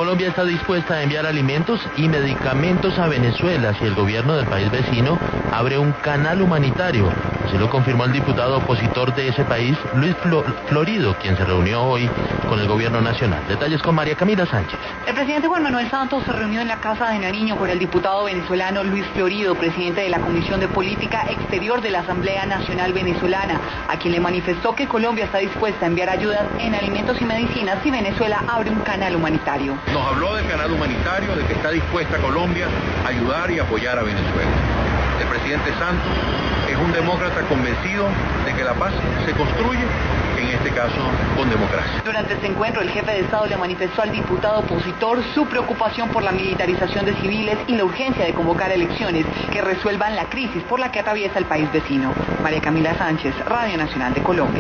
Colombia está dispuesta a enviar alimentos y medicamentos a Venezuela si el gobierno del país vecino abre un canal humanitario. Así lo confirmó el diputado opositor de ese país, Luis Florido, quien se reunió hoy con el gobierno nacional. Detalles con María Camila Sánchez. El presidente Juan Manuel Santos se reunió en la Casa de Nariño con el diputado venezolano Luis Florido, presidente de la Comisión de Política Exterior de la Asamblea Nacional Venezolana, a quien le manifestó que Colombia está dispuesta a enviar ayudas en alimentos y medicinas si Venezuela abre un canal humanitario. Nos habló del canal humanitario, de que está dispuesta Colombia a ayudar y apoyar a Venezuela. El presidente Santos es un demócrata convencido de que la paz se construye, en este caso con democracia. Durante este encuentro, el jefe de Estado le manifestó al diputado opositor su preocupación por la militarización de civiles y la urgencia de convocar elecciones que resuelvan la crisis por la que atraviesa el país vecino. María Camila Sánchez, Radio Nacional de Colombia.